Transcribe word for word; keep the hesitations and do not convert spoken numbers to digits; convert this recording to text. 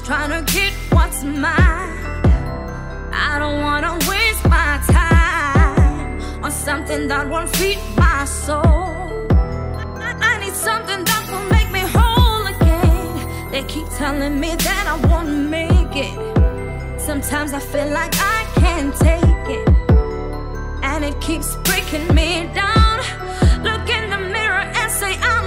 trying to get what's mine. I don't wanna waste my time on something that won't feed my soul. I need something that will make me whole again. They keep telling me that I won't make it. Sometimes I feel like I can't take it, and it keeps breaking me down. Look in the mirror and say I'm